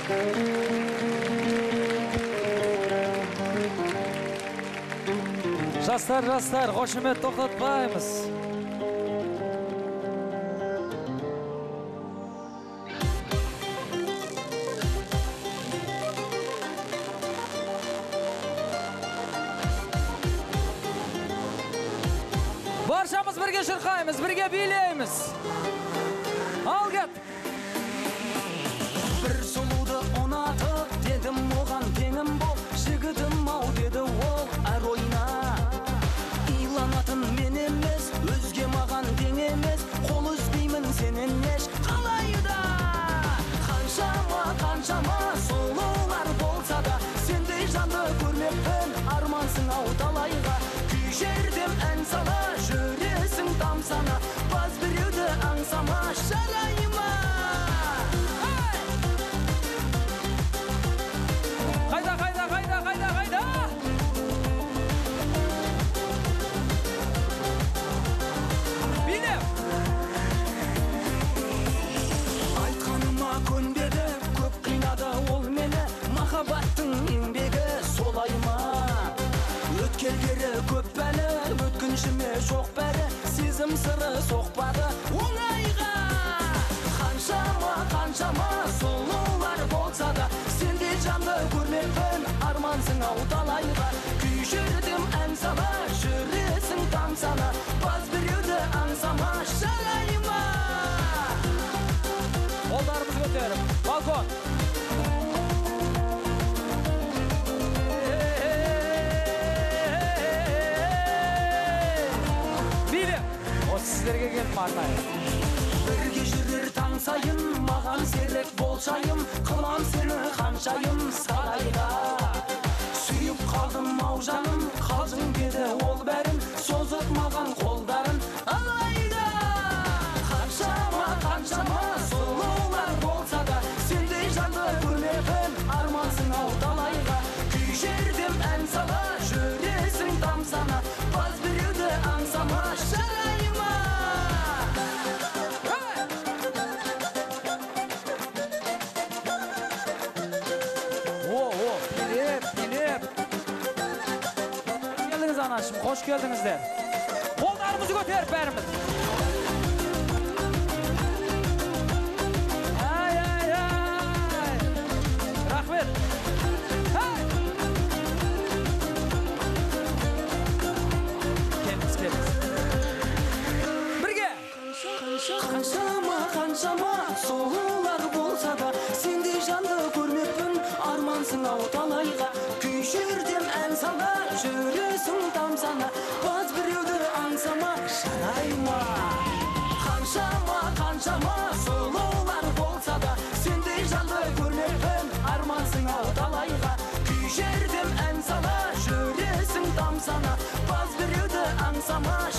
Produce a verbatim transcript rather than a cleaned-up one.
Жастар, жастар, қошемет тоқтатпаймыз. Баршамыз бірге шырқаймыз, бірге билейміз. Ал кет! Бір сұлуды ұнатып, дедім оған теңім бол, жігітім ау деді ол әр ойна. Иланатын мен емес, өзге маған тең емес, қол үзбеймін сенен еш қалайда. Қаншама, қаншама сұлулар болса да, сендей жанды көрмеппін, армансың ау талайға. Күй жердем ән сала, жүресің тамсана, баз біреуді аңсама, жарайма. Қайда, қайда, қайда, қайда, қайда? Билем! Айтқаныма көнбеді, көп қинады ол мені, махаббаттың еңбегі солай ма? Өткелдері көп бәлі, өткіншіме жоқ бәрі, сезім сыры соқпады оңайға. Қаншама, қаншама сұлулар болса да, сендей жанды көрмеппін, армансың ау талайға. Күй жердем ән сала, жүресің тамсана, баз біреуді аңсама, жарайма. Қолдарымыз көтеріп, балкон! Сіздерге келіп арнайы. Бірге жүрер таң сайын, маған серік болшайым, қылам сені қаншайым сарайға. Сүйіп қалдым ау жаным, қалжың деді ол бәрін, созып маған қолдарын алайда. Қаншама, қаншама сұлулар болса да, сендей жанды көрмеппін, армансың ау талайға. Күй жердем ән сала, жүресің тамсана, баз біреуді аңсама, жарайма. Анашым, қош келдіңіздер. Қолдарымызды көтеріп бәріміз. Ай, ай, ай. Рахмет. Ай. Келіңіз, келіңіз. Бірге. Қаншама, қаншама сұлулар болса да, сендей жанды көрмеппін, армансың ау талайға. Күй жердем ән сала, жүресің тамсана, баз біреуді аңсама, жарайма. Қаншама, қаншама сұлулар болса да, сендей жанды көрмеппін, армансың ау талайға. Күй жердем ән сала, жүресің тамсана, баз біреуді аңсама,